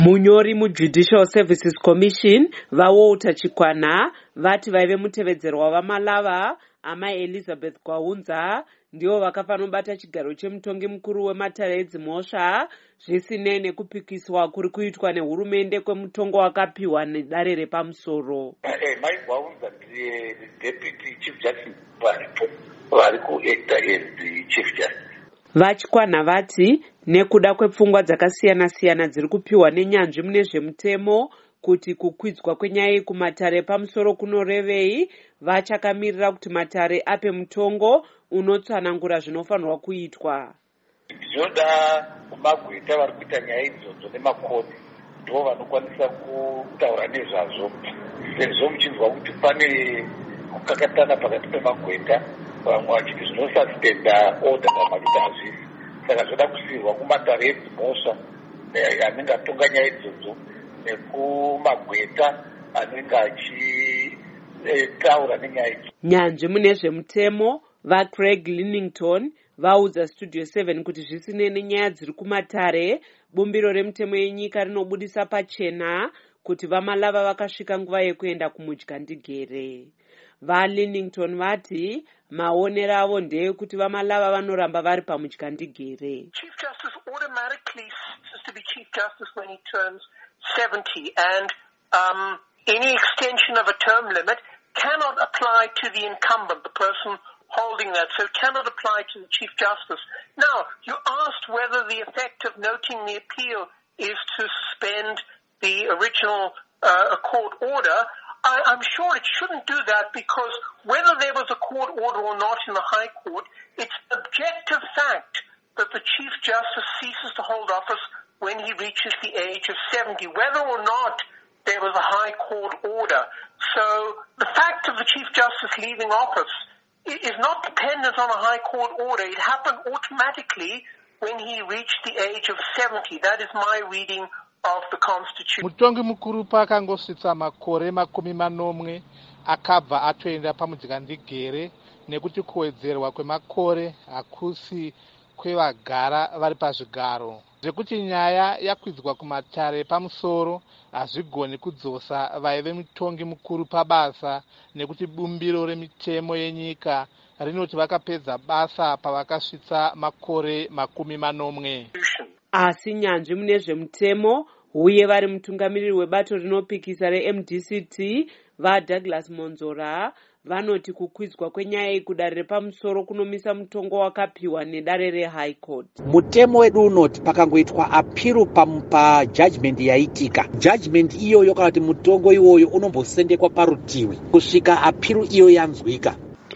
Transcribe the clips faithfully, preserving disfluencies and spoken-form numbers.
Munyori muJudicial Services Commission vaWalter Chikwana vati vaive mutevedzerwa wavamalava amai Elizabeth Kwaunza ndivo vakafanobata chigaro chemutongi mukuru wematare edzimhosva zvisinei nekupikiswa kuri kuitwa nehurumende kwemutongo wakapiwa nedare repamusoro. Mai Kwaunza ndiye deputy chief justice varipo vari kuacta as the chief justice. Vachikwana vati nekuda kwepfungwa dzakasiyana-siyana dziri kupiwa nenyanzvi mune zvemutemo kuti kukwidzwa kwenyaya kumatare pamusoro kunorevei, vachakamirira kuti matare ape mutongo unotsanangura zvinofanirwa kuitwa. Zvinoda kumagweta vari kuita nyaya idzodzo nemakoni ndo vanokwanisa kutaura nezvazvo, sezvo muchinzwa kuti pane kukakatana pakati pemagweta, vamwe vachiti zvinosuspenda order kana kuti hazvisi. Saka zvoda kusiyirwa kumatare edzimhosva anenge atonga nyaya idzodzo nekumagweta anenge achitaura nenyaya idzodzo. Nyanzvi mune zvemutemo vaCraig Linnington vaudza Studio seven kuti zvisinei nenyaya dziri kumatare, bumbiro remutemo yenyika rinobudisa pachena kuti vamalava vakasvika nguva yekuenda kumudyandigere. VaLinnington vati maonero avo ndeyekuti vamalava vanoramba vari pamudyandigere. Chief Justice automatically ceases to be Chief Justice when he turns seventy, and um, any extension of a term limit cannot apply to the incumbent, the person holding that, so it cannot apply to the Chief Justice. Now, you asked whether the effect of noting the appeal is to suspend the original uh, court order. I, I'm sure it shouldn't do that, because whether there was a court order or not in the High Court, it's objective fact that the Chief Justice ceases to hold office when he reaches the age of seventy, whether or not there was a High Court order. So the fact of the Chief Justice leaving office is not dependent on a High Court order. It happened automatically when he reached the age of seventy. That is my reading of the Constitution. Mutongi mukuru pakangosvitsa makore makumi manomwe akabva atoenda pamudyandigere nekuti kuwedzerwa kwemakore hakusi kwevagara vari pazvigaro, zvekuti nyaya yakwidzwa kumatare pamusoro hazvigoni kudzosa vaive mutongi mukuru pabasa, nekuti bumbiro remitemo yenyika rinoti vakapedza basa pavakasvitsa makore makumi manomwe. Asi nyanzvi mune zvemutemo uye vari mutungamiriri webato rinopikisa reM D C T vaDouglas Monzora vanoti kukwidzwa kwenyaya iyi kudare repamusoro kunomisa mutongo wakapiwa nedare reHigh Court. Mutemo wedu unoti pakangoitwa apiru pajudgment yaitika, judgment iyoyo kana kuti mutongo iwoyo unombosendekwa parutivi kusvika apiru iyo yanzwika.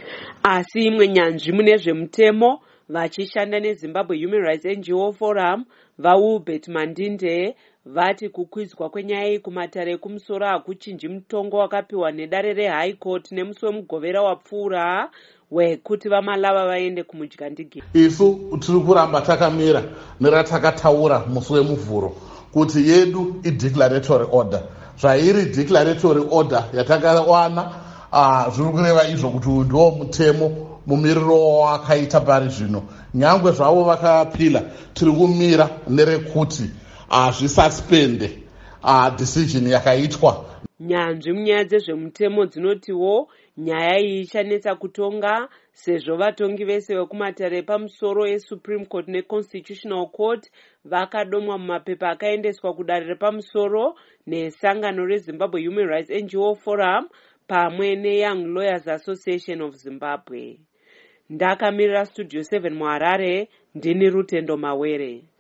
Asi imwe nyanzvi mune zvemutemo vachishanda neZimbabwe Human Rights N G O Forum vaWilbert Mandinde vati kukwidzwa kwenyaya iyi kumatare ekumusoro hakuchinji mutongo wakapiwa nedare reHigh Court nemusi wemugovera wapfuura wekuti vamalava vaende kumudyandigere. Isu tiri kuramba takamira neratakataura musi wemuvhuro kuti yedu ideclaratory order. Zvairi declaratory order yatakawana uh, zviri kureva izvo kuti uyu ndiwo mutemo mumiriro wakaita pari zvino. Nyangwe zvavo vakapila, tiri kumira nerekuti hazvisuspende uh, uh, decision yakaitwa. Nyanzvi munyaya dzezvemutemo dzinotiwo nyaya iyi ichanetsa kutonga sezvo vatongi vese vekumatare epamusoro eSupreme Court neConstitutional Court vakadomwa mumapepa akaendeswa kudare repamusoro nesangano reZimbabwe Human Rights N G O Forum pamwe neYoung Lawyers Association of Zimbabwe. Ndakamirira Studio seven muHarare, ndini Rutendo Mawere.